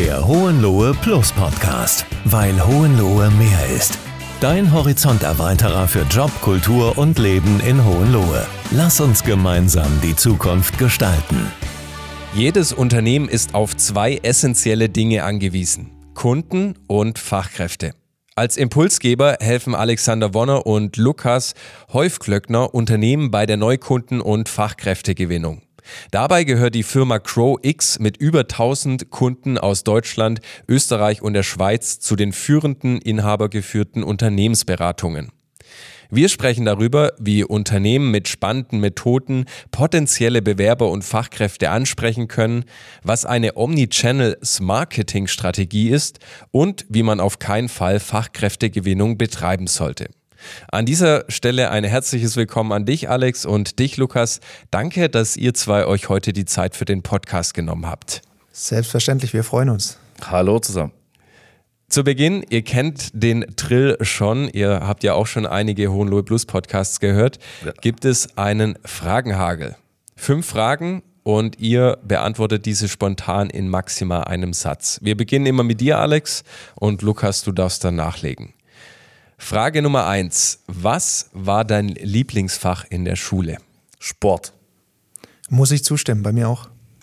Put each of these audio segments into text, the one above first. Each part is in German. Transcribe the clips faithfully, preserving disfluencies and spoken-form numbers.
Der Hohenlohe Plus Podcast, weil Hohenlohe mehr ist. Dein Horizonterweiterer für Job, Kultur und Leben in Hohenlohe. Lass uns gemeinsam die Zukunft gestalten. Jedes Unternehmen ist auf zwei essentielle Dinge angewiesen: Kunden und Fachkräfte. Als Impulsgeber helfen Alexander Wonner und Lukas Häufglöckner Unternehmen bei der Neukunden- und Fachkräftegewinnung. Dabei gehört die Firma CrowX mit über tausend Kunden aus Deutschland, Österreich und der Schweiz zu den führenden inhabergeführten Unternehmensberatungen. Wir sprechen darüber, wie Unternehmen mit spannenden Methoden potenzielle Bewerber und Fachkräfte ansprechen können, was eine Omnichannel-Marketing-Strategie ist und wie man auf keinen Fall Fachkräftegewinnung betreiben sollte. An dieser Stelle ein herzliches Willkommen an dich, Alex, und dich, Lukas. Danke, dass ihr zwei euch heute die Zeit für den Podcast genommen habt. Selbstverständlich, wir freuen uns. Hallo zusammen. Zu Beginn, ihr kennt den Drill schon, ihr habt ja auch schon einige Hohenlohe Plus Podcasts gehört, ja. Gibt es einen Fragenhagel. Fünf Fragen und ihr beantwortet diese spontan in maximal einem Satz. Wir beginnen immer mit dir, Alex, und Lukas, du darfst dann nachlegen. Frage Nummer eins. Was war dein Lieblingsfach in der Schule? Sport. Muss ich zustimmen, bei mir auch.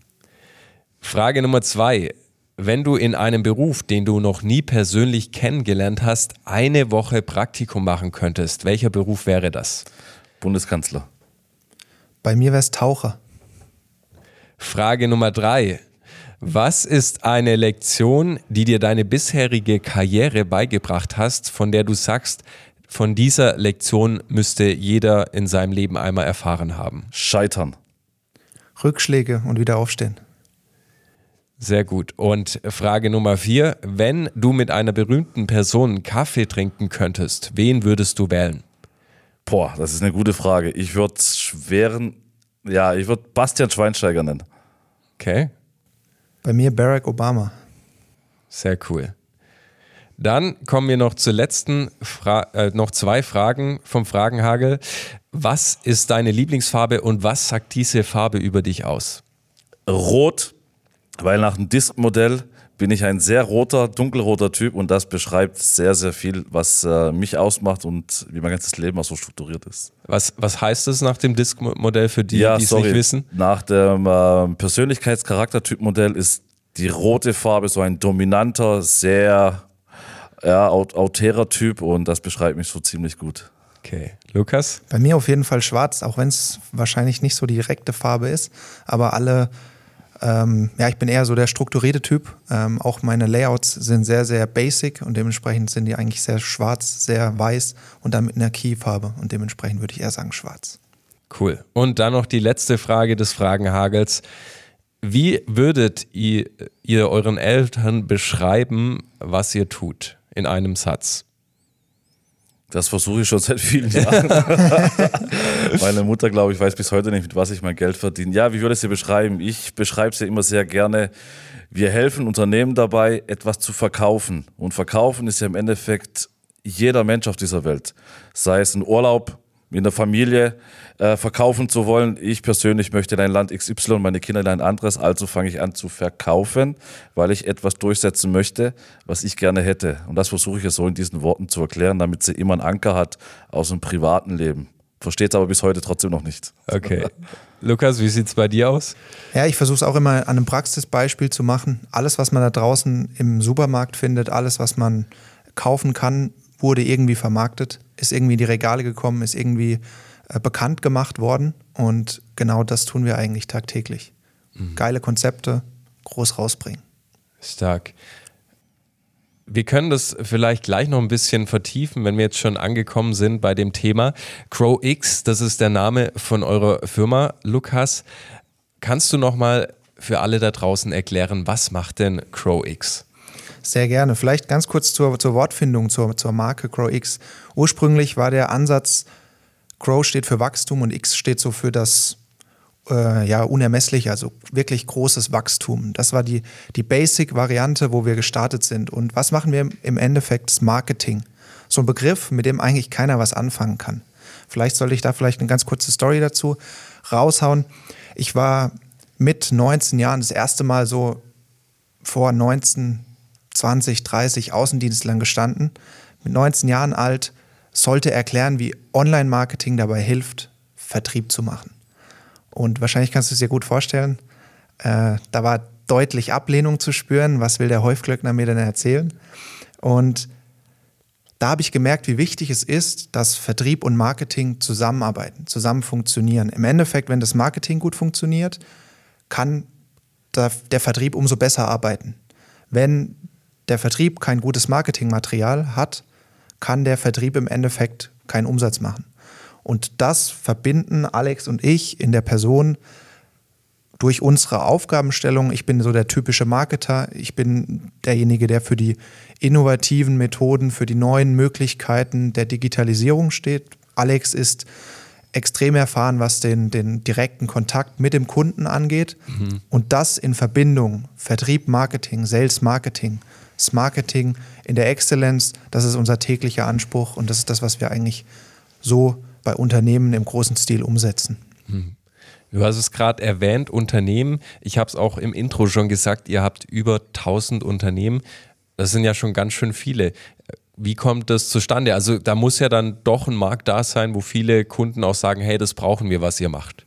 Frage Nummer zwei. Wenn du in einem Beruf, den du noch nie persönlich kennengelernt hast, eine Woche Praktikum machen könntest, welcher Beruf wäre das? Bundeskanzler. Bei mir wäre es Taucher. Frage Nummer drei. Was ist eine Lektion, die dir deine bisherige Karriere beigebracht hast, von der du sagst, von dieser Lektion müsste jeder in seinem Leben einmal erfahren haben? Scheitern. Rückschläge und wieder aufstehen. Sehr gut. Und Frage Nummer vier. Wenn du mit einer berühmten Person Kaffee trinken könntest, wen würdest du wählen? Boah, das ist eine gute Frage. Ich würde schweren, ja, ich würde Bastian Schweinsteiger nennen. Okay. Bei mir Barack Obama. Sehr cool. Dann kommen wir noch zur letzten, Fra- äh, noch zwei Fragen vom Fragenhagel. Was ist deine Lieblingsfarbe und was sagt diese Farbe über dich aus? Rot, weil nach dem Disk-Modell bin ich ein sehr roter, dunkelroter Typ und das beschreibt sehr, sehr viel, was äh, mich ausmacht und wie mein ganzes Leben auch so strukturiert ist. Was, was heißt es nach dem Disk-Modell für die, ja, die es sorry. nicht wissen? Nach dem äh, Persönlichkeits-Charaktertyp-Modell ist die rote Farbe so ein dominanter, sehr ja, aut- autärer Typ und das beschreibt mich so ziemlich gut. Okay. Lukas? Bei mir auf jeden Fall schwarz, auch wenn es wahrscheinlich nicht so die direkte Farbe ist, aber alle Ähm, ja, ich bin eher so der strukturierte Typ. Ähm, auch meine Layouts sind sehr, sehr basic und dementsprechend sind die eigentlich sehr schwarz, sehr weiß und dann mit einer Keyfarbe und dementsprechend würde ich eher sagen schwarz. Cool. Und dann noch die letzte Frage des Fragenhagels. Wie würdet ihr, ihr euren Eltern beschreiben, was ihr tut, in einem Satz? Das versuche ich schon seit vielen Jahren. Meine Mutter, glaube ich, weiß bis heute nicht, mit was ich mein Geld verdiene. Ja, wie würde ich sie beschreiben? Ich beschreibe sie immer sehr gerne. Wir helfen Unternehmen dabei, etwas zu verkaufen. Und verkaufen ist ja im Endeffekt jeder Mensch auf dieser Welt. Sei es ein Urlaub in der Familie äh, verkaufen zu wollen. Ich persönlich möchte in ein Land X Y, meine Kinder in ein anderes. Also fange ich an zu verkaufen, weil ich etwas durchsetzen möchte, was ich gerne hätte. Und das versuche ich ja so in diesen Worten zu erklären, damit sie immer einen Anker hat aus dem privaten Leben. Versteht es aber bis heute trotzdem noch nicht. Okay. Lukas, wie sieht es bei dir aus? Ja, ich versuche es auch immer an einem Praxisbeispiel zu machen. Alles, was man da draußen im Supermarkt findet, alles, was man kaufen kann, wurde irgendwie vermarktet, ist irgendwie in die Regale gekommen, ist irgendwie äh, bekannt gemacht worden und genau das tun wir eigentlich tagtäglich. Mhm. Geile Konzepte, groß rausbringen. Stark. Wir können das vielleicht gleich noch ein bisschen vertiefen, wenn wir jetzt schon angekommen sind bei dem Thema. CrowX, das ist der Name von eurer Firma. Lukas, kannst du nochmal für alle da draußen erklären, was macht denn CrowX? Sehr gerne. Vielleicht ganz kurz zur, zur Wortfindung, zur, zur Marke CrowX. Ursprünglich war der Ansatz, Crow steht für Wachstum und X steht so für das äh, ja, unermessliche, also wirklich großes Wachstum. Das war die, die Basic-Variante, wo wir gestartet sind. Und was machen wir im Endeffekt? Das Marketing. So ein Begriff, mit dem eigentlich keiner was anfangen kann. Vielleicht sollte ich da vielleicht eine ganz kurze Story dazu raushauen. Ich war mit neunzehn Jahren das erste Mal so vor neunzehn, zwanzig, dreißig Außendienstlern gestanden, mit neunzehn Jahren alt, sollte erklären, wie Online-Marketing dabei hilft, Vertrieb zu machen. Und wahrscheinlich kannst du es dir gut vorstellen, äh, da war deutlich Ablehnung zu spüren. Was will der Häufglöckner mir denn erzählen? Und da habe ich gemerkt, wie wichtig es ist, dass Vertrieb und Marketing zusammenarbeiten, zusammen funktionieren. Im Endeffekt, wenn das Marketing gut funktioniert, kann der, der Vertrieb umso besser arbeiten. Wenn der Vertrieb kein gutes Marketingmaterial hat, kann der Vertrieb im Endeffekt keinen Umsatz machen. Und das verbinden Alex und ich in der Person durch unsere Aufgabenstellung. Ich bin so der typische Marketer. Ich bin derjenige, der für die innovativen Methoden, für die neuen Möglichkeiten der Digitalisierung steht. Alex ist extrem erfahren, was den, den direkten Kontakt mit dem Kunden angeht. Mhm. Und das in Verbindung, Vertrieb, Marketing, Sales, Marketing, das Marketing in der Exzellenz, das ist unser täglicher Anspruch und das ist das, was wir eigentlich so bei Unternehmen im großen Stil umsetzen. Mhm. Du hast es gerade erwähnt, Unternehmen. Ich habe es auch im Intro schon gesagt, ihr habt über tausend Unternehmen. Das sind ja schon ganz schön viele. Wie kommt das zustande? Also da muss ja dann doch ein Markt da sein, wo viele Kunden auch sagen, hey, das brauchen wir, was ihr macht.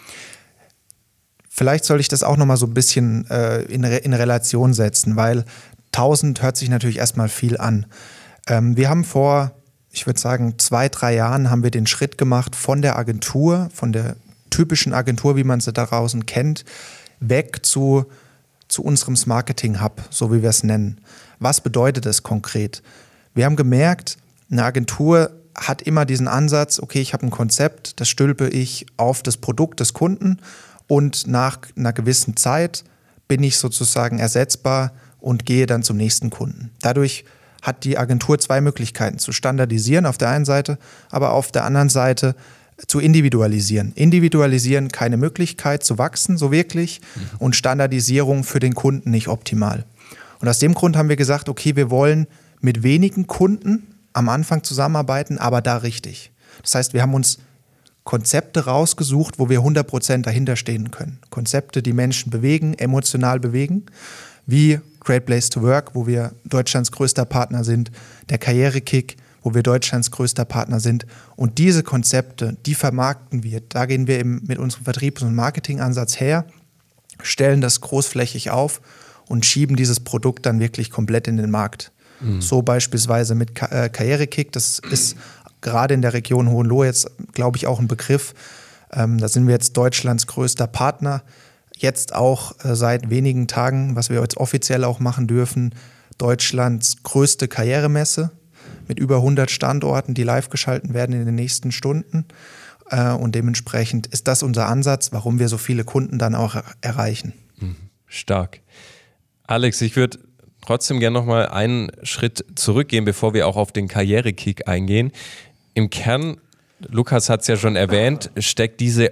Vielleicht soll ich das auch nochmal so ein bisschen äh, in, Re- in Relation setzen, weil tausend hört sich natürlich erstmal viel an. Ähm, wir haben vor, ich würde sagen, zwei, drei Jahren haben wir den Schritt gemacht von der Agentur, von der typischen Agentur, wie man sie da draußen kennt, weg zu, zu unserem Marketing-Hub, so wie wir es nennen. Was bedeutet das konkret? Wir haben gemerkt, eine Agentur hat immer diesen Ansatz, okay, ich habe ein Konzept, das stülpe ich auf das Produkt des Kunden und nach einer gewissen Zeit bin ich sozusagen ersetzbar und gehe dann zum nächsten Kunden. Dadurch hat die Agentur zwei Möglichkeiten, zu standardisieren auf der einen Seite, aber auf der anderen Seite zu individualisieren. Individualisieren keine Möglichkeit zu wachsen, so wirklich, mhm. und Standardisierung für den Kunden nicht optimal. Und aus dem Grund haben wir gesagt, okay, wir wollen mit wenigen Kunden am Anfang zusammenarbeiten, aber da richtig. Das heißt, wir haben uns Konzepte rausgesucht, wo wir hundert Prozent dahinter stehen können. Konzepte, die Menschen bewegen, emotional bewegen, wie Great Place to Work, wo wir Deutschlands größter Partner sind, der Karrierekick, wo wir Deutschlands größter Partner sind. Und diese Konzepte, die vermarkten wir. Da gehen wir eben mit unserem Vertriebs- und Marketingansatz her, stellen das großflächig auf und schieben dieses Produkt dann wirklich komplett in den Markt. Mhm. So beispielsweise mit Ka- äh, Karrierekick, das ist gerade in der Region Hohenlohe jetzt, glaube ich, auch ein Begriff. Ähm, da sind wir jetzt Deutschlands größter Partner. Jetzt auch äh, seit wenigen Tagen, was wir jetzt offiziell auch machen dürfen, Deutschlands größte Karrieremesse mit über hundert Standorten, die live geschalten werden in den nächsten Stunden. Äh, und dementsprechend ist das unser Ansatz, warum wir so viele Kunden dann auch er- erreichen. Stark. Alex, ich würde trotzdem gerne nochmal einen Schritt zurückgehen, bevor wir auch auf den Karrierekick eingehen. Im Kern, Lukas hat es ja schon erwähnt, steckt diese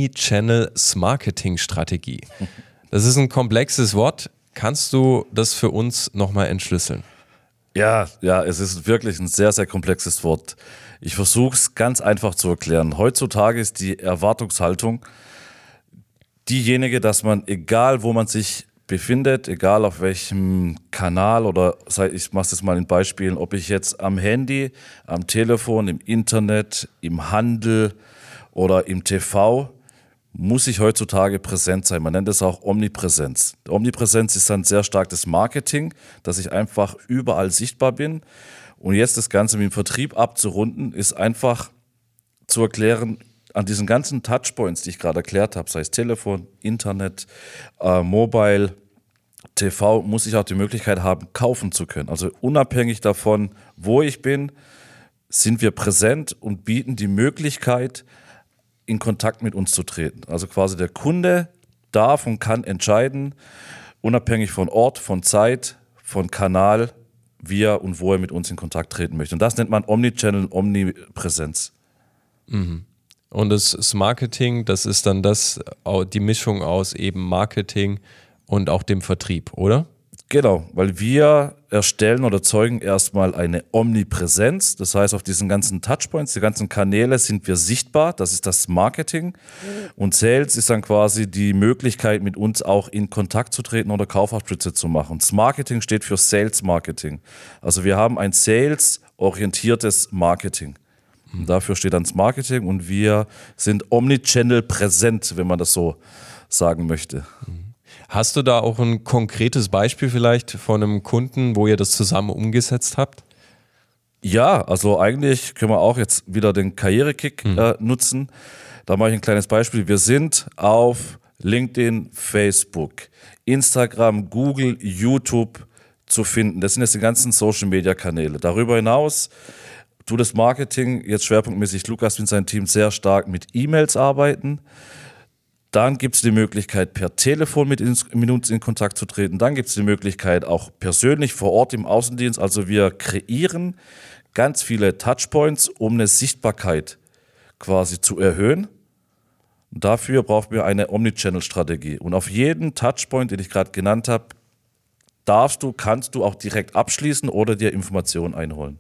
Omnichannel-Marketing-Strategie. Das ist ein komplexes Wort. Kannst du das für uns nochmal entschlüsseln? Ja, ja, es ist wirklich ein sehr, sehr komplexes Wort. Ich versuche es ganz einfach zu erklären. Heutzutage ist die Erwartungshaltung diejenige, dass man, egal wo man sich befindet, egal auf welchem Kanal oder ich mache es mal in Beispielen, ob ich jetzt am Handy, am Telefon, im Internet, im Handel oder im T V, muss ich heutzutage präsent sein. Man nennt es auch Omnipräsenz. Omnipräsenz ist dann sehr stark das Marketing, dass ich einfach überall sichtbar bin. Und jetzt das Ganze mit dem Vertrieb abzurunden, ist einfach zu erklären, an diesen ganzen Touchpoints, die ich gerade erklärt habe, sei es Telefon, Internet, äh, Mobile, T V, muss ich auch die Möglichkeit haben, kaufen zu können. Also unabhängig davon, wo ich bin, sind wir präsent und bieten die Möglichkeit, in Kontakt mit uns zu treten. Also quasi der Kunde darf und kann entscheiden, unabhängig von Ort, von Zeit, von Kanal, wie er und wo er mit uns in Kontakt treten möchte. Und das nennt man Omnichannel, Omnipräsenz. Mhm. Und das, das Marketing, das ist dann das, die Mischung aus eben Marketing und auch dem Vertrieb, oder? Genau, weil wir erstellen oder erzeugen erstmal eine Omnipräsenz. Das heißt, auf diesen ganzen Touchpoints, die ganzen Kanäle sind wir sichtbar. Das ist das Marketing. Und Sales ist dann quasi die Möglichkeit, mit uns auch in Kontakt zu treten oder Kaufabschlüsse zu machen. Das Marketing steht für Sales Marketing. Also wir haben ein Sales-orientiertes Marketing. Und dafür steht dann das Marketing und wir sind Omnichannel präsent, wenn man das so sagen möchte. Hast du da auch ein konkretes Beispiel vielleicht von einem Kunden, wo ihr das zusammen umgesetzt habt? Ja, also eigentlich können wir auch jetzt wieder den Karrierekick mhm. äh, nutzen. Da mache ich ein kleines Beispiel. Wir sind auf LinkedIn, Facebook, Instagram, Google, YouTube zu finden. Das sind jetzt die ganzen Social-Media-Kanäle. Darüber hinaus tut das Marketing jetzt schwerpunktmäßig Lukas mit seinem Team sehr stark mit E-Mails arbeiten. Dann gibt es die Möglichkeit, per Telefon mit uns in Kontakt zu treten. Dann gibt es die Möglichkeit, auch persönlich vor Ort im Außendienst. Also wir kreieren ganz viele Touchpoints, um eine Sichtbarkeit quasi zu erhöhen. Und dafür brauchen wir eine Omnichannel-Strategie. Und auf jeden Touchpoint, den ich gerade genannt habe, darfst du, kannst du auch direkt abschließen oder dir Informationen einholen.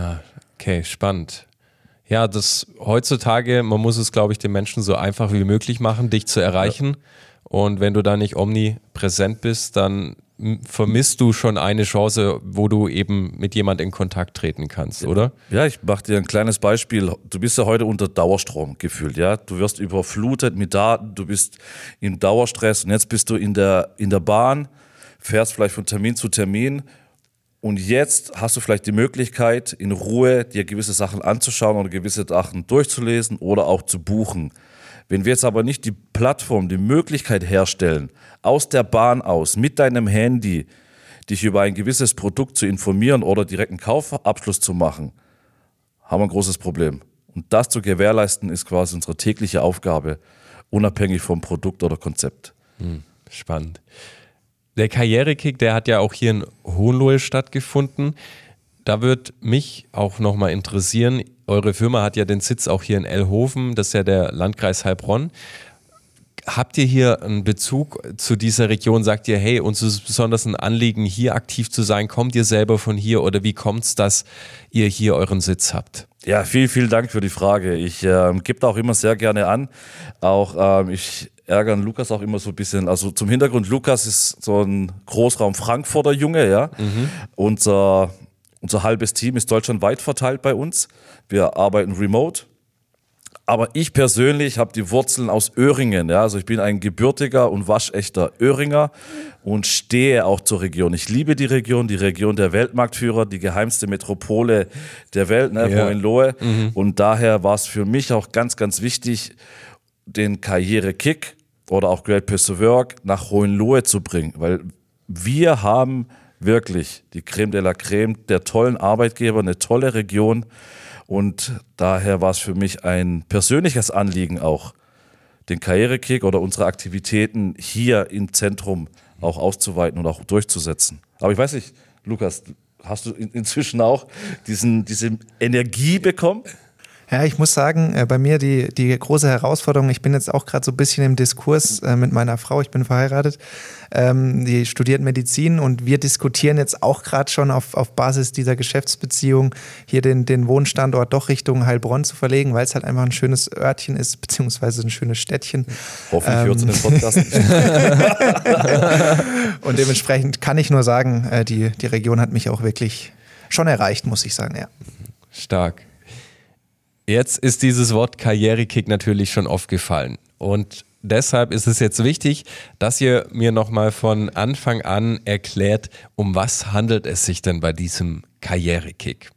Okay, spannend. Ja, das heutzutage, man muss es, glaube ich, den Menschen so einfach wie möglich machen, dich zu erreichen. Ja. Und wenn du da nicht omnipräsent bist, dann vermisst du schon eine Chance, wo du eben mit jemand in Kontakt treten kannst, ja. oder? Ja, ich mache dir ein kleines Beispiel. Du bist ja heute unter Dauerstrom gefühlt, ja. Du wirst überflutet mit Daten, du bist im Dauerstress und jetzt bist du in der, in der Bahn, fährst vielleicht von Termin zu Termin. Und jetzt hast du vielleicht die Möglichkeit, in Ruhe dir gewisse Sachen anzuschauen oder gewisse Sachen durchzulesen oder auch zu buchen. Wenn wir jetzt aber nicht die Plattform, die Möglichkeit herstellen, aus der Bahn aus, mit deinem Handy, dich über ein gewisses Produkt zu informieren oder direkt einen Kaufabschluss zu machen, haben wir ein großes Problem. Und das zu gewährleisten, ist quasi unsere tägliche Aufgabe, unabhängig vom Produkt oder Konzept. Hm, spannend. Der Karrierekick, der hat ja auch hier in Hohenlohe stattgefunden. Da würde mich auch nochmal interessieren, eure Firma hat ja den Sitz auch hier in Ellhofen, das ist ja der Landkreis Heilbronn. Habt ihr hier einen Bezug zu dieser Region? Sagt ihr, hey, uns ist besonders ein Anliegen, hier aktiv zu sein. Kommt ihr selber von hier oder wie kommt es, dass ihr hier euren Sitz habt? Ja, vielen, vielen Dank für die Frage. Ich äh, gebe da auch immer sehr gerne an. Auch ähm, ich ärgern Lukas auch immer so ein bisschen. Also zum Hintergrund, Lukas ist so ein Großraum Frankfurter Junge, ja. Mhm. Unser, unser halbes Team ist deutschlandweit verteilt bei uns. Wir arbeiten remote. Aber ich persönlich habe die Wurzeln aus Öhringen. Ja? Also ich bin ein gebürtiger und waschechter Öhringer und stehe auch zur Region. Ich liebe die Region, die Region der Weltmarktführer, die geheimste Metropole der Welt, ne? Ja. Hohenlohe. Mhm. Und daher war es für mich auch ganz, ganz wichtig, den Karrierekick oder auch Great Place to Work nach Hohenlohe zu bringen. Weil wir haben wirklich die Creme de la Creme der tollen Arbeitgeber, eine tolle Region. Und daher war es für mich ein persönliches Anliegen auch, den Karrierekick oder unsere Aktivitäten hier im Zentrum auch auszuweiten und auch durchzusetzen. Aber ich weiß nicht, Lukas, hast du inzwischen auch diesen, diese Energie bekommen? Ja, ich muss sagen, bei mir die, die große Herausforderung, ich bin jetzt auch gerade so ein bisschen im Diskurs mit meiner Frau, ich bin verheiratet, die studiert Medizin und wir diskutieren jetzt auch gerade schon auf, auf Basis dieser Geschäftsbeziehung hier den, den Wohnstandort doch Richtung Heilbronn zu verlegen, weil es halt einfach ein schönes Örtchen ist, beziehungsweise ein schönes Städtchen. Hoffentlich ähm, hört sie den Podcast nicht. Und dementsprechend kann ich nur sagen, die, die Region hat mich auch wirklich schon erreicht, muss ich sagen, ja. Stark. Jetzt ist dieses Wort Karrierekick natürlich schon oft gefallen und deshalb ist es jetzt wichtig, dass ihr mir nochmal von Anfang an erklärt, um was handelt es sich denn bei diesem Karrierekick?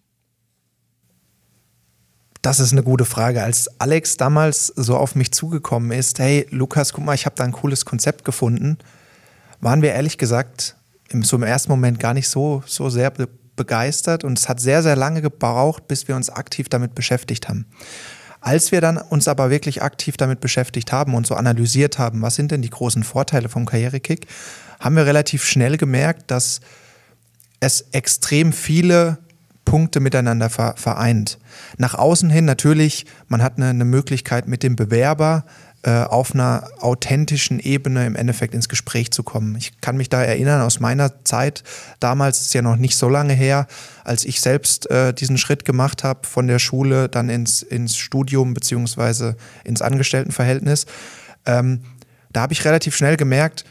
Das ist eine gute Frage. Als Alex damals so auf mich zugekommen ist, hey Lukas, guck mal, ich habe da ein cooles Konzept gefunden, waren wir ehrlich gesagt im, so im ersten Moment gar nicht so, so sehr be- begeistert und es hat sehr, sehr lange gebraucht, bis wir uns aktiv damit beschäftigt haben. Als wir dann uns aber wirklich aktiv damit beschäftigt haben und so analysiert haben, was sind denn die großen Vorteile vom Karrierekick, haben wir relativ schnell gemerkt, dass es extrem viele Punkte miteinander vereint. Nach außen hin natürlich, man hat eine, eine Möglichkeit mit dem Bewerber auf einer authentischen Ebene im Endeffekt ins Gespräch zu kommen. Ich kann mich da erinnern aus meiner Zeit, damals ist ja noch nicht so lange her, als ich selbst äh, diesen Schritt gemacht habe von der Schule dann ins, ins Studium beziehungsweise ins Angestelltenverhältnis. Ähm, da habe ich relativ schnell gemerkt,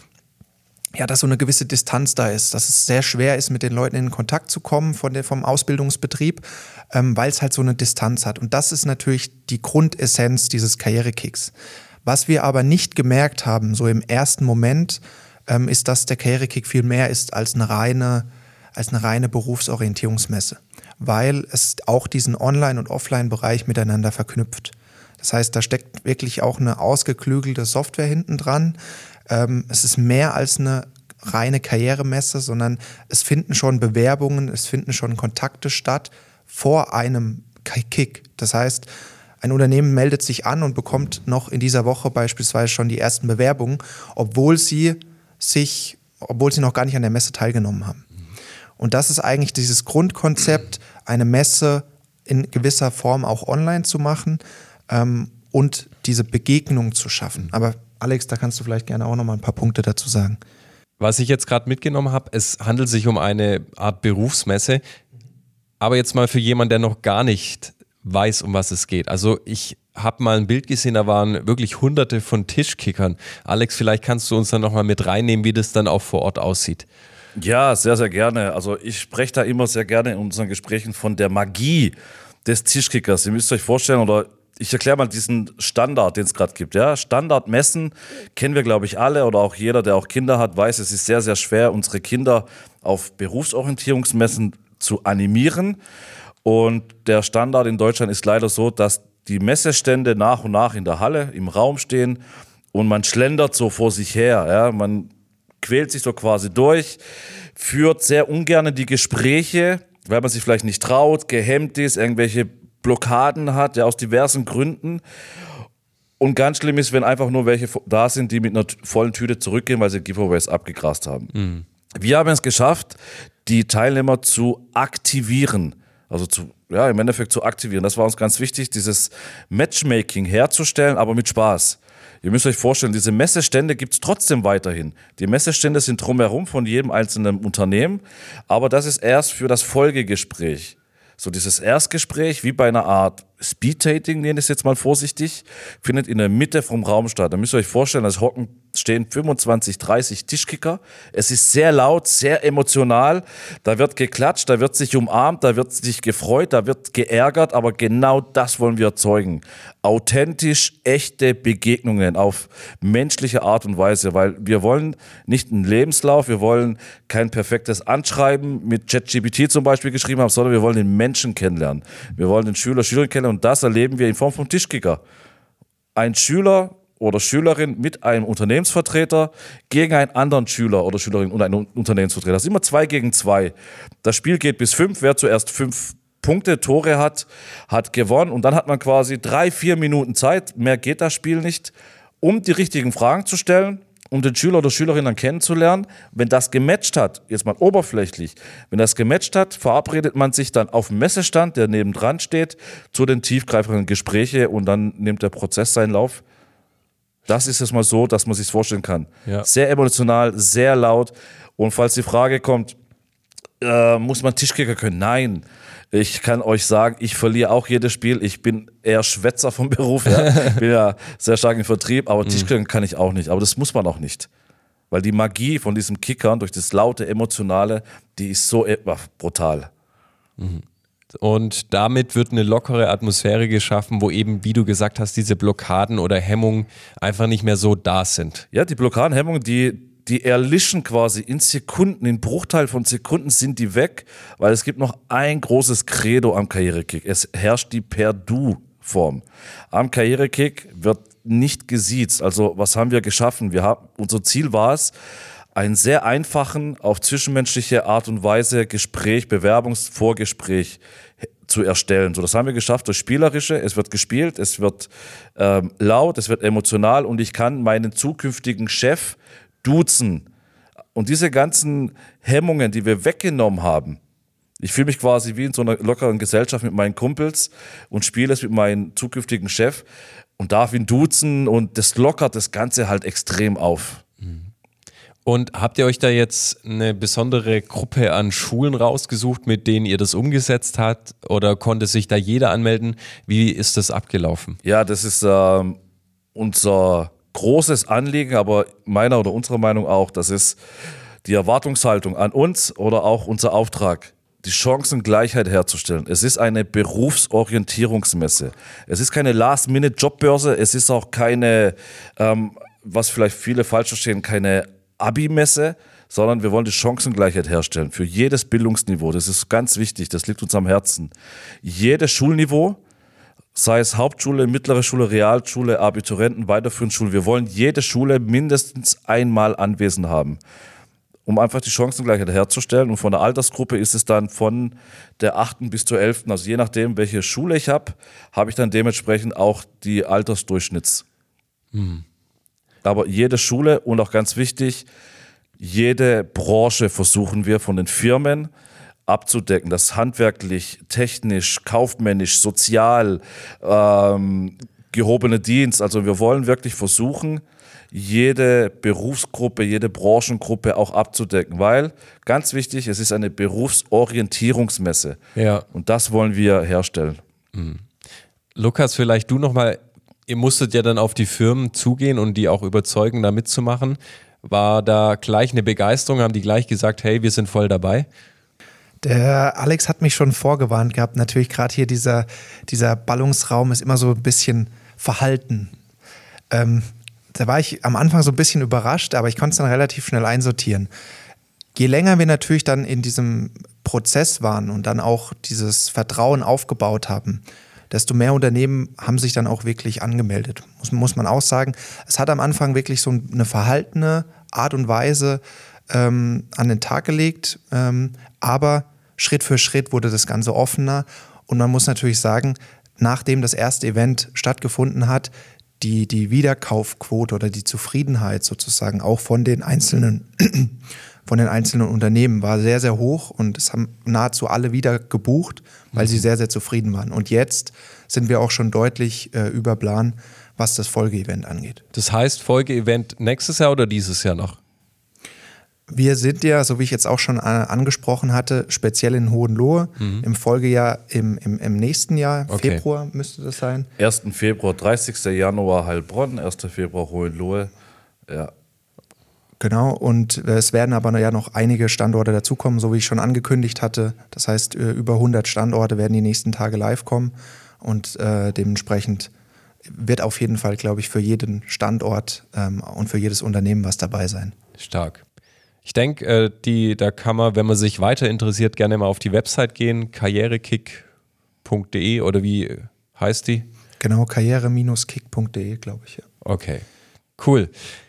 ja, dass so eine gewisse Distanz da ist, dass es sehr schwer ist, mit den Leuten in Kontakt zu kommen von der, vom Ausbildungsbetrieb, ähm, weil es halt so eine Distanz hat. Und das ist natürlich die Grundessenz dieses Karrierekicks. Was wir aber nicht gemerkt haben, so im ersten Moment, ähm, ist, dass der Karrierekick viel mehr ist als eine reine, als eine reine Berufsorientierungsmesse, weil es auch diesen Online- und Offline-Bereich miteinander verknüpft. Das heißt, da steckt wirklich auch eine ausgeklügelte Software hinten dran. Ähm, es ist mehr als eine reine Karrieremesse, sondern es finden schon Bewerbungen, es finden schon Kontakte statt vor einem Kick. Das heißt, ein Unternehmen meldet sich an und bekommt noch in dieser Woche beispielsweise schon die ersten Bewerbungen, obwohl sie sich, obwohl sie noch gar nicht an der Messe teilgenommen haben. Und das ist eigentlich dieses Grundkonzept, eine Messe in gewisser Form auch online zu machen ähm, und diese Begegnung zu schaffen. Aber Alex, da kannst du vielleicht gerne auch noch mal ein paar Punkte dazu sagen. Was ich jetzt gerade mitgenommen habe, es handelt sich um eine Art Berufsmesse, aber jetzt mal für jemanden, der noch gar nicht weiß, um was es geht. Also ich habe mal ein Bild gesehen, da waren wirklich hunderte von Tischkickern. Alex, vielleicht kannst du uns dann nochmal mit reinnehmen, wie das dann auch vor Ort aussieht. Ja, sehr, sehr gerne. Also ich spreche da immer sehr gerne in unseren Gesprächen von der Magie des Tischkickers. Ihr müsst euch vorstellen, oder ich erkläre mal diesen Standard, den es gerade gibt. Ja? Standardmessen kennen wir, glaube ich, alle, oder auch jeder, der auch Kinder hat, weiß, es ist sehr, sehr schwer, unsere Kinder auf Berufsorientierungsmessen zu animieren. Und der Standard in Deutschland ist leider so, dass die Messestände nach und nach in der Halle, im Raum stehen und man schlendert so vor sich her. Ja? Man quält sich so quasi durch, führt sehr ungern die Gespräche, weil man sich vielleicht nicht traut, gehemmt ist, irgendwelche Blockaden hat, ja, aus diversen Gründen. Und ganz schlimm ist, wenn einfach nur welche da sind, die mit einer vollen Tüte zurückgehen, weil sie Giveaways abgegrast haben. Mhm. Wir haben es geschafft, die Teilnehmer zu aktivieren. Also zu, ja, im Endeffekt zu aktivieren. Das war uns ganz wichtig, dieses Matchmaking herzustellen, aber mit Spaß. Ihr müsst euch vorstellen, diese Messestände gibt es trotzdem weiterhin. Die Messestände sind drumherum von jedem einzelnen Unternehmen, aber das ist erst für das Folgegespräch. So dieses Erstgespräch, wie bei einer Art Speed-Dating, nenne ich es jetzt mal vorsichtig, findet in der Mitte vom Raum statt. Da müsst ihr euch vorstellen, als hocken stehen fünfundzwanzig, dreißig Tischkicker. Es ist sehr laut, sehr emotional. Da wird geklatscht, da wird sich umarmt, da wird sich gefreut, da wird geärgert, aber genau das wollen wir erzeugen. Authentisch, echte Begegnungen auf menschliche Art und Weise, weil wir wollen nicht einen Lebenslauf, wir wollen kein perfektes Anschreiben mit ChatGPT zum Beispiel geschrieben haben, sondern wir wollen den Menschen kennenlernen. Wir wollen den Schüler, Schülerin kennenlernen und das erleben wir in Form von Tischkicker. Ein Schüler oder Schülerin mit einem Unternehmensvertreter gegen einen anderen Schüler oder Schülerin und einen Unternehmensvertreter. Das ist immer zwei gegen zwei. Das Spiel geht bis fünf. Wer zuerst fünf Punkte, Tore hat, hat gewonnen. Und dann hat man quasi drei, vier Minuten Zeit, mehr geht das Spiel nicht, um die richtigen Fragen zu stellen, um den Schüler oder Schülerin dann kennenzulernen. Wenn das gematcht hat, jetzt mal oberflächlich, wenn das gematcht hat, verabredet man sich dann auf dem Messestand, der nebendran steht, zu den tiefgreifenden Gesprächen und dann nimmt der Prozess seinen Lauf. Das ist es mal so, dass man sich vorstellen kann. Ja. Sehr emotional, sehr laut. Und falls die Frage kommt, äh, muss man Tischkicker können? Nein. Ich kann euch sagen, ich verliere auch jedes Spiel. Ich bin eher Schwätzer vom Beruf. Ja. Ich bin ja sehr stark im Vertrieb, aber mhm. Tischkicker kann ich auch nicht. Aber das muss man auch nicht. Weil die Magie von diesem Kickern durch das laute, emotionale, die ist so äh, brutal. Mhm. Und damit wird eine lockere Atmosphäre geschaffen, wo eben, wie du gesagt hast, diese Blockaden oder Hemmungen einfach nicht mehr so da sind. Ja, die Blockaden, Hemmungen, die, die erlischen quasi in Sekunden, in Bruchteil von Sekunden sind die weg, weil es gibt noch ein großes Credo am Karrierekick. Es herrscht die Per-Du-Form. Am Karrierekick wird nicht gesiezt. Also was haben wir geschaffen? Wir haben, unser Ziel war es, einen sehr einfachen, auf zwischenmenschliche Art und Weise Gespräch, Bewerbungsvorgespräch zu erstellen. So, das haben wir geschafft durch Spielerische. Es wird gespielt, es wird ähm, laut, es wird emotional und ich kann meinen zukünftigen Chef duzen. Und diese ganzen Hemmungen, die wir weggenommen haben, ich fühle mich quasi wie in so einer lockeren Gesellschaft mit meinen Kumpels und spiele es mit meinem zukünftigen Chef. und darf ihn duzen und das lockert das Ganze halt extrem auf. Und habt ihr euch da jetzt eine besondere Gruppe an Schulen rausgesucht, mit denen ihr das umgesetzt habt? Oder konnte sich da jeder anmelden? Wie ist das abgelaufen? Ja, das ist ähm, unser großes Anliegen, aber meiner oder unserer Meinung auch, das ist die Erwartungshaltung an uns oder auch unser Auftrag, die Chancengleichheit herzustellen. Es ist eine Berufsorientierungsmesse. Es ist keine Last-Minute-Jobbörse, es ist auch keine, ähm, was vielleicht viele falsch verstehen, keine Abi-Messe, sondern wir wollen die Chancengleichheit herstellen für jedes Bildungsniveau. Das ist ganz wichtig, das liegt uns am Herzen. Jedes Schulniveau, sei es Hauptschule, mittlere Schule, Realschule, Abiturienten, weiterführende Schule, wir wollen jede Schule mindestens einmal anwesend haben, um einfach die Chancengleichheit herzustellen. Und von der Altersgruppe ist es dann von der achten bis zur elften, also je nachdem, welche Schule ich habe, habe ich dann dementsprechend auch die Altersdurchschnitts. Hm. Aber jede Schule und auch ganz wichtig, jede Branche versuchen wir von den Firmen abzudecken. Das handwerklich, technisch, kaufmännisch, sozial, ähm, gehobene Dienst. Also wir wollen wirklich versuchen, jede Berufsgruppe, jede Branchengruppe auch abzudecken, weil, ganz wichtig, es ist eine Berufsorientierungsmesse. Ja. Und das wollen wir herstellen. Mhm. Lukas, vielleicht du nochmal, ihr musstet ja dann auf die Firmen zugehen und die auch überzeugen, da mitzumachen. War da gleich eine Begeisterung? Haben die gleich gesagt, hey, wir sind voll dabei? Der Alex hat mich schon vorgewarnt gehabt. Natürlich gerade hier dieser, dieser Ballungsraum ist immer so ein bisschen verhalten. Ähm, da war ich am Anfang so ein bisschen überrascht, aber ich konnte es dann relativ schnell einsortieren. Je länger wir natürlich dann in diesem Prozess waren und dann auch dieses Vertrauen aufgebaut haben, desto mehr Unternehmen haben sich dann auch wirklich angemeldet. Muss, muss man auch sagen, es hat am Anfang wirklich so eine verhaltene Art und Weise ähm, an den Tag gelegt, ähm, aber Schritt für Schritt wurde das Ganze offener und man muss natürlich sagen, nachdem das erste Event stattgefunden hat, die, die Wiederkaufquote oder die Zufriedenheit sozusagen auch von den einzelnen von den einzelnen Unternehmen war sehr, sehr hoch und es haben nahezu alle wieder gebucht, weil sie sehr, sehr zufrieden waren. Und jetzt sind wir auch schon deutlich äh, über Plan, was das Folgeevent angeht. Das heißt, Folgeevent nächstes Jahr oder dieses Jahr noch? Wir sind ja, so wie ich jetzt auch schon äh, angesprochen hatte, speziell in Hohenlohe, mhm. im Folgejahr im, im, im nächsten Jahr, okay. Februar müsste das sein. ersten Februar, dreißigsten Januar Heilbronn, ersten Februar Hohenlohe, ja. Genau, und es werden aber ja noch einige Standorte dazukommen, so wie ich schon angekündigt hatte. Das heißt, über hundert Standorte werden die nächsten Tage live kommen und äh, dementsprechend wird auf jeden Fall, glaube ich, für jeden Standort ähm, und für jedes Unternehmen was dabei sein. Stark. Ich denke, äh, die, da kann man, wenn man sich weiter interessiert, gerne mal auf die Website gehen, karrierekick punkt de oder wie heißt die? Genau, karriere Bindestrich kick punkt de, glaube ich. Ja. Okay, cool.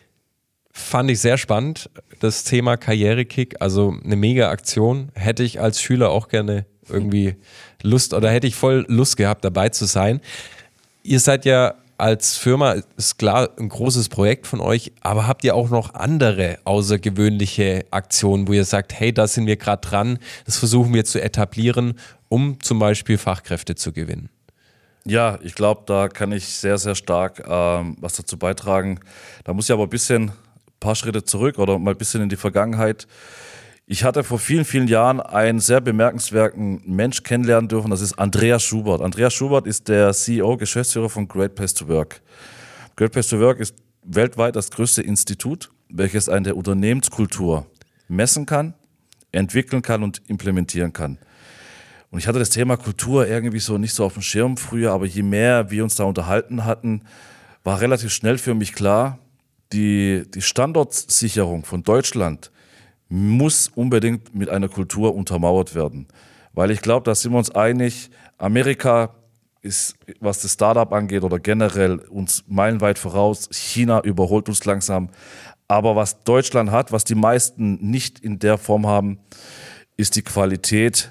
Fand ich sehr spannend, das Thema Karrierekick, also eine mega Aktion. Hätte ich als Schüler auch gerne irgendwie Lust oder hätte ich voll Lust gehabt, dabei zu sein. Ihr seid ja als Firma, ist klar, ein großes Projekt von euch, aber habt ihr auch noch andere außergewöhnliche Aktionen, wo ihr sagt, hey, da sind wir gerade dran, das versuchen wir zu etablieren, um zum Beispiel Fachkräfte zu gewinnen? Ja, ich glaube, da kann ich sehr, sehr stark ähm, was dazu beitragen. Da muss ich aber ein bisschen paar Schritte zurück oder mal ein bisschen in die Vergangenheit. Ich hatte vor vielen, vielen Jahren einen sehr bemerkenswerten Mensch kennenlernen dürfen, das ist Andreas Schubert. Andreas Schubert ist der C E O, Geschäftsführer von Great Place to Work. Great Place to Work ist weltweit das größte Institut, welches eine Unternehmenskultur messen kann, entwickeln kann und implementieren kann. Und ich hatte das Thema Kultur irgendwie so nicht so auf dem Schirm früher, aber je mehr wir uns da unterhalten hatten, war relativ schnell für mich klar, Die, die Standortsicherung von Deutschland muss unbedingt mit einer Kultur untermauert werden. Weil ich glaube, da sind wir uns einig, Amerika ist, was das Startup angeht oder generell uns meilenweit voraus, China überholt uns langsam. Aber was Deutschland hat, was die meisten nicht in der Form haben, ist die Qualität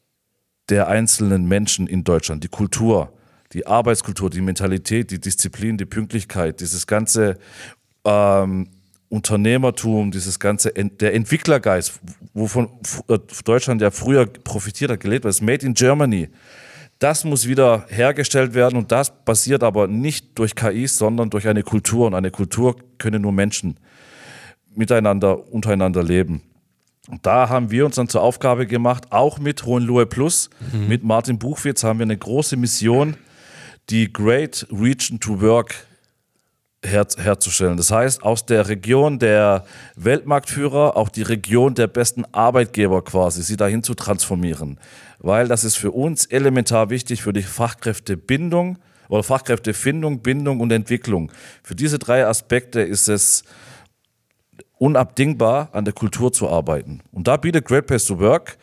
der einzelnen Menschen in Deutschland, die Kultur, die Arbeitskultur, die Mentalität, die Disziplin, die Pünktlichkeit, dieses ganze Ähm, Unternehmertum, dieses ganze, der Entwicklergeist, wovon Deutschland ja früher profitiert hat, gelebt hat, das Made in Germany, Das muss wieder hergestellt werden und das passiert aber nicht durch K Is, sondern durch eine Kultur. Und eine Kultur können nur Menschen miteinander, untereinander leben. Und da haben wir uns dann zur Aufgabe gemacht, auch mit Hohenlohe Plus, mhm. mit Martin Buchwitz haben wir eine große Mission, die Great Region to Work her- herzustellen. Das heißt, aus der Region der Weltmarktführer auch die Region der besten Arbeitgeber quasi, sie dahin zu transformieren. Weil das ist für uns elementar wichtig für die Fachkräftebindung oder Fachkräftefindung, Bindung und Entwicklung. Für diese drei Aspekte ist es unabdingbar, an der Kultur zu arbeiten. Und da bietet Great Place to Work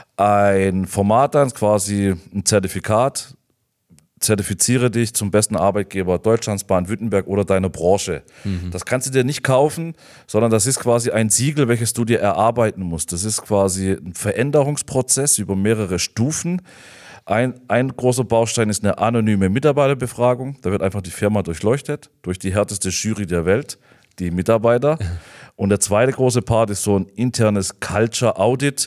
ein Format an, quasi ein Zertifikat, zertifiziere dich zum besten Arbeitgeber Deutschlands, Baden-Württemberg oder deiner Branche. Mhm. Das kannst du dir nicht kaufen, sondern das ist quasi ein Siegel, welches du dir erarbeiten musst. Das ist quasi ein Veränderungsprozess über mehrere Stufen. Ein, ein großer Baustein ist eine anonyme Mitarbeiterbefragung. Da wird einfach die Firma durchleuchtet durch die härteste Jury der Welt, die Mitarbeiter. Und der zweite große Part ist so ein internes Culture Audit.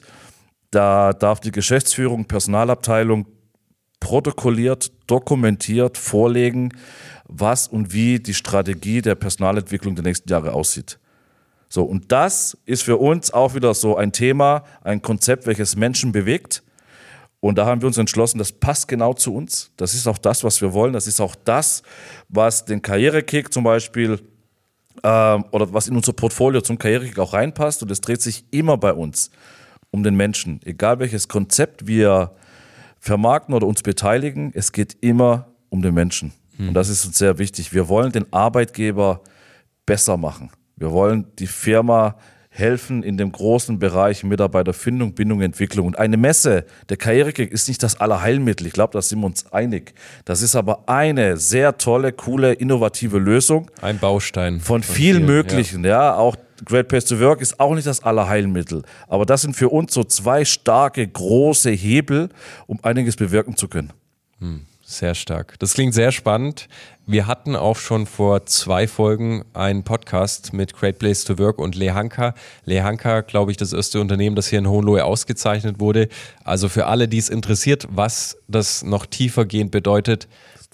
Da darf die Geschäftsführung, Personalabteilung protokolliert, dokumentiert vorlegen, was und wie die Strategie der Personalentwicklung der nächsten Jahre aussieht. So, und das ist für uns auch wieder so ein Thema, ein Konzept, welches Menschen bewegt. Und da haben wir uns entschlossen, das passt genau zu uns. Das ist auch das, was wir wollen. Das ist auch das, was den Karrierekick zum Beispiel ähm, oder was in unser Portfolio zum Karrierekick auch reinpasst. Und es dreht sich immer bei uns um den Menschen. Egal welches Konzept wir vermarkten oder uns beteiligen, es geht immer um den Menschen. Hm. Und das ist uns sehr wichtig. Wir wollen den Arbeitgeber besser machen. Wir wollen die Firma helfen in dem großen Bereich Mitarbeiterfindung, Bindung, Entwicklung. Und eine Messe, der Karrierekick, ist nicht das Allerheilmittel. Ich glaube, da sind wir uns einig. Das ist aber eine sehr tolle, coole, innovative Lösung. Ein Baustein. Von, von vielen möglichen. Ja. ja, auch Great Place to Work ist auch nicht das Allerheilmittel. Aber das sind für uns so zwei starke, große Hebel, um einiges bewirken zu können. Hm. Sehr stark. Das klingt sehr spannend. Wir hatten auch schon vor zwei Folgen einen Podcast mit Great Place to Work und Lehanka. Lehanka, glaube ich, das erste Unternehmen, das hier in Hohenlohe ausgezeichnet wurde. Also für alle, die es interessiert, was das noch tiefergehend bedeutet,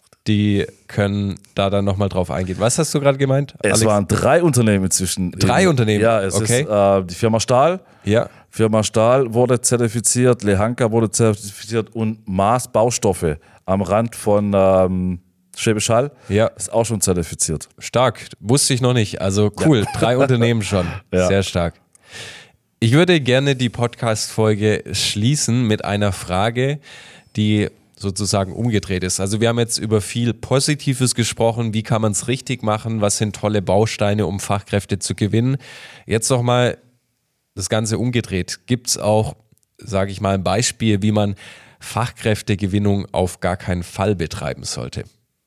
die können da dann nochmal drauf eingehen. Was hast du gerade gemeint, Es Alex? waren drei Unternehmen inzwischen. Drei Unternehmen? Ja, es okay. ist äh, die Firma Stahl. Ja. Firma Stahl wurde zertifiziert, Lehanka wurde zertifiziert und Maas Baustoffe am Rand von ähm, Schwäbisch Hall ja. ist auch schon zertifiziert. Stark, wusste ich noch nicht. Also cool, ja. Drei Unternehmen schon. Ja. Sehr stark. Ich würde gerne die Podcast-Folge schließen mit einer Frage, die sozusagen umgedreht ist. Also wir haben jetzt über viel Positives gesprochen, wie kann man es richtig machen, was sind tolle Bausteine, um Fachkräfte zu gewinnen. Jetzt nochmal das Ganze umgedreht. Gibt es auch, sage ich mal, ein Beispiel, wie man Fachkräftegewinnung auf gar keinen Fall betreiben sollte?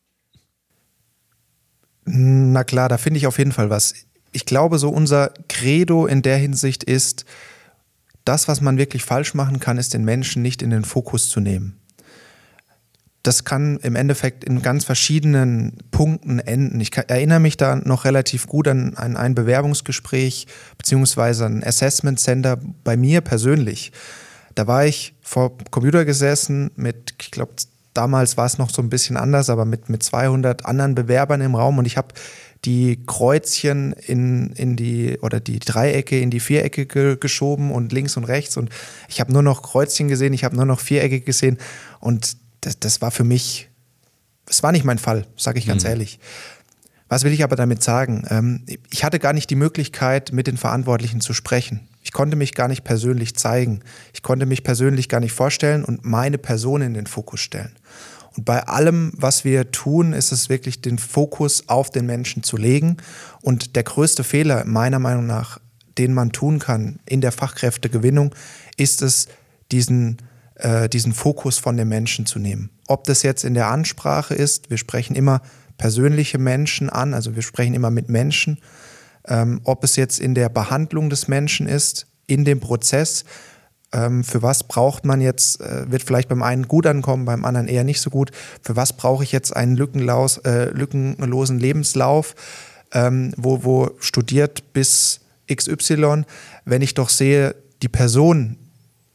Na klar, da finde ich auf jeden Fall was. Ich glaube, so unser Credo in der Hinsicht ist, das, was man wirklich falsch machen kann, ist den Menschen nicht in den Fokus zu nehmen. Das kann im Endeffekt in ganz verschiedenen Punkten enden. Ich kann, erinnere mich da noch relativ gut an, an ein Bewerbungsgespräch beziehungsweise ein Assessment Center bei mir persönlich. Da war ich vor dem Computer gesessen mit, ich glaube, damals war es noch so ein bisschen anders, aber mit, mit zweihundert anderen Bewerbern im Raum und ich habe die Kreuzchen in, in die oder die Dreiecke in die Vierecke ge- geschoben und links und rechts und ich habe nur noch Kreuzchen gesehen, ich habe nur noch Vierecke gesehen und das, das war für mich, es war nicht mein Fall, sage ich ganz mhm. ehrlich. Was will ich aber damit sagen? Ähm, ich hatte gar nicht die Möglichkeit, mit den Verantwortlichen zu sprechen. Ich konnte mich gar nicht persönlich zeigen. Ich konnte mich persönlich gar nicht vorstellen und meine Person in den Fokus stellen. Und bei allem, was wir tun, ist es wirklich, den Fokus auf den Menschen zu legen. Und der größte Fehler, meiner Meinung nach, den man tun kann in der Fachkräftegewinnung, ist es, diesen, äh, diesen Fokus von den Menschen zu nehmen. Ob das jetzt in der Ansprache ist, wir sprechen immer persönliche Menschen an, also wir sprechen immer mit Menschen, ähm, ob es jetzt in der Behandlung des Menschen ist, in dem Prozess, ähm, für was braucht man jetzt, äh, wird vielleicht beim einen gut ankommen, beim anderen eher nicht so gut, für was brauche ich jetzt einen lückenlos, äh, lückenlosen Lebenslauf, ähm, wo, wo studiert bis X Y, wenn ich doch sehe, die Person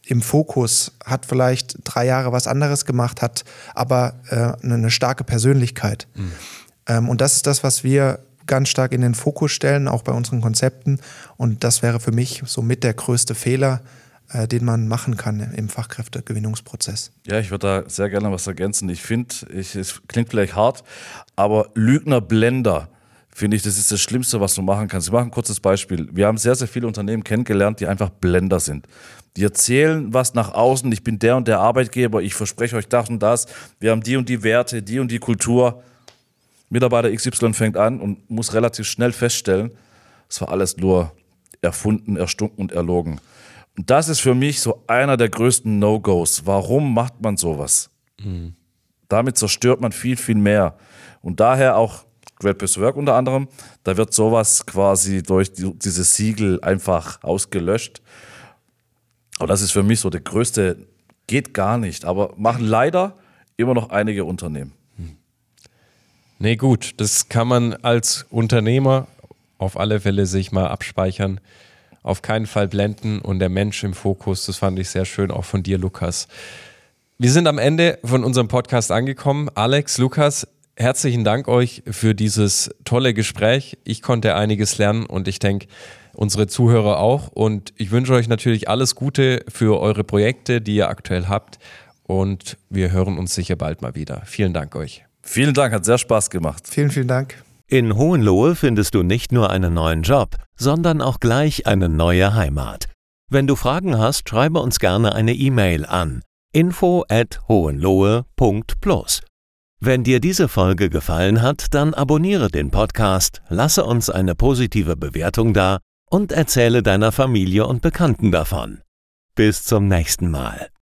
im Fokus, hat vielleicht drei Jahre was anderes gemacht, hat aber äh, eine starke Persönlichkeit. Mhm. Ähm, und das ist das, was wir ganz stark in den Fokus stellen, auch bei unseren Konzepten. Und das wäre für mich somit der größte Fehler, äh, den man machen kann im Fachkräftegewinnungsprozess. Ja, ich würde da sehr gerne was ergänzen. Ich finde, es klingt vielleicht hart, aber Lügner, Blender, finde ich, das ist das Schlimmste, was du machen kannst. Ich mache ein kurzes Beispiel. Wir haben sehr, sehr viele Unternehmen kennengelernt, die einfach Blender sind. Die erzählen was nach außen, ich bin der und der Arbeitgeber, ich verspreche euch das und das, wir haben die und die Werte, die und die Kultur. Mitarbeiter X Y fängt an und muss relativ schnell feststellen, es war alles nur erfunden, erstunken und erlogen. Und das ist für mich so einer der größten No-Gos. Warum macht man sowas? Mhm. Damit zerstört man viel, viel mehr. Und daher auch Great Place to Work unter anderem, da wird sowas quasi durch die, diese Siegel einfach ausgelöscht. Aber das ist für mich so der größte, geht gar nicht, aber machen leider immer noch einige Unternehmen. Nee, gut, das kann man als Unternehmer auf alle Fälle sich mal abspeichern. Auf keinen Fall blenden und der Mensch im Fokus, das fand ich sehr schön, auch von dir, Lukas. Wir sind am Ende von unserem Podcast angekommen. Alex, Lukas, herzlichen Dank euch für dieses tolle Gespräch. Ich konnte einiges lernen und ich denke, unsere Zuhörer auch. Und ich wünsche euch natürlich alles Gute für eure Projekte, die ihr aktuell habt. Und wir hören uns sicher bald mal wieder. Vielen Dank euch. Vielen Dank, hat sehr Spaß gemacht. Vielen, vielen Dank. In Hohenlohe findest du nicht nur einen neuen Job, sondern auch gleich eine neue Heimat. Wenn du Fragen hast, schreibe uns gerne eine E-Mail an info at hohenlohe punkt plus. Wenn dir diese Folge gefallen hat, dann abonniere den Podcast, lasse uns eine positive Bewertung da und erzähle deiner Familie und Bekannten davon. Bis zum nächsten Mal.